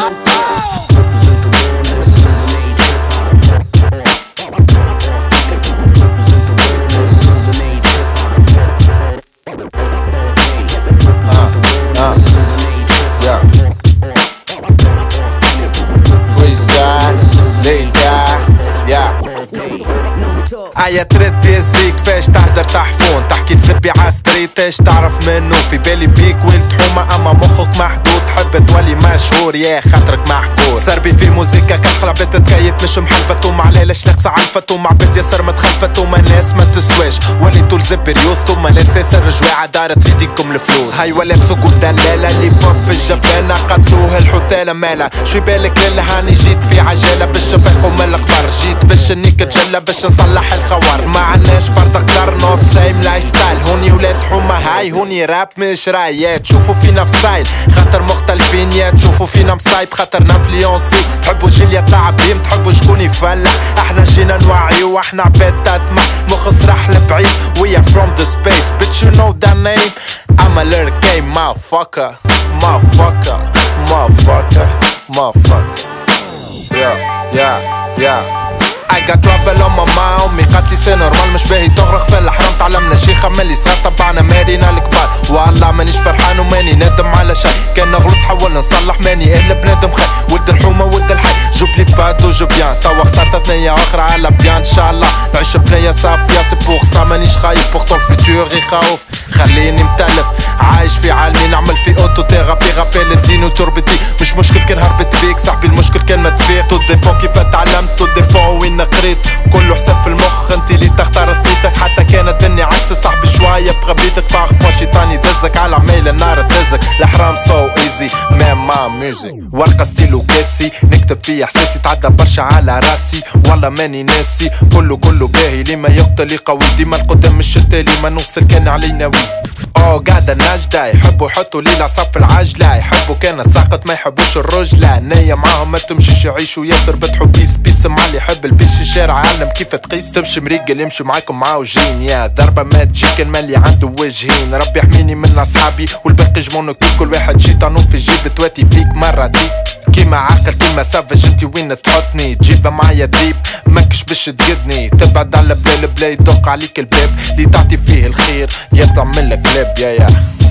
عيا ترد يزيك فاش تهدر تحفون تحكي لسبي عالستريت ايش تعرف منو في بالي بيك وين تحومة اما مخك محدود تحب تولي مشهور يا خاطرك محكور سربي في موزيكا كالخلا بتتكيف مش محلبت ومع ليلش لقصة علفت ومع بيت ياسر متخلفت وما ناس ما تسواش وليتو الزب ريوست وما ناس ياسر جواعة دارت في ديكم الفلوس هاي ولا بسوق الدلالة اللي بوب في الجبانة قتلوه الحثالة مالا شوي بالك للهاني جيت في عجالة باش نفيقو من القبر جيت باش نيك تجلى باش نصلح الخوار ما عناش فرد اختار نوت سايم لايف ستايل هوني ولاد حومة هاي هوني راب مش رايات تشوفوا فينا في ستايل خاطر مختلفين يا تشوفوا فينا مصايب خاطر نانفليونسي تحبوا جيل يطلع بيم تحبوا شكون يفلح احنا جينا نوعي واحنا عباد تطمع مخ سرح لبعيد we are from the space bitch you know that name I'm a lyric game motherfucker motherfucker motherfucker motherfucker yeah I got trouble on my mind امي قالتلي سي نورمال مش باهي تغرق في الحرام تعلمنا شيخة ملي صغار تبعنا مارينا الكبار والله مانيش فرحان وماني نادم على شي كان نغلط حاول نصلح ماني الا بنادم خير ولد الحومة ولد الحي جوبلي بادو جو بيان توا اخترت ثنية اخرى على بيان ان شاء الله نعيش بنية صافية سي بوغ سا مانيش خايف بوغتو الفيتور غي خوف خليني متلف عايش في عالمي نعمل في اوتو تيرابي غابيل الدين وتربتي مش مشكل كان هربت بيك صاحبي المشكل كان ما تفيق تو ديبون كيف تعلمت تو ديبون وين قريت كله حساب في المخ انت اللي تختار ثنيتك حتى كانت الدنيا عكس صاحبي شوية بغبيتك باخفى شيطاني دزك على عميل النار تهزك الحرام سو ايزي مان ما ميوزك ورقة ستيلو كاسي نكتب فيه احساسي تعدى برشا على راسي والله ماني ناسي كله باهي لي ما يقتل يقوي ديما القدام مش التالي ما نوصل كان علينا وي قاعدة نجدة يحبوا يحطوا لي العصا في العجلة يحبوا كان ساقط ما يحبوش الرجلة نية معاهم ما تمشيش يعيشوا ياسر بتحو بيس مع اللي يحب البيس الشارع علم كيف تقيس تمشي مريقل يمشي معاكم معوجين يا ضربة ما تجيك المالي عنده وجهين ربي يحميني من اصحابي والباقي جمونو كل واحد شيطانو في جيب تواتي فيك مرة ديك كيما عاقل كيما سافج انتي وين تحطني تجيبها معايا ديب ماكش باش تقدني تبعد على بلا يدق عليك الباب اللي تعطي فيه الخير يطلع من الكلاب يا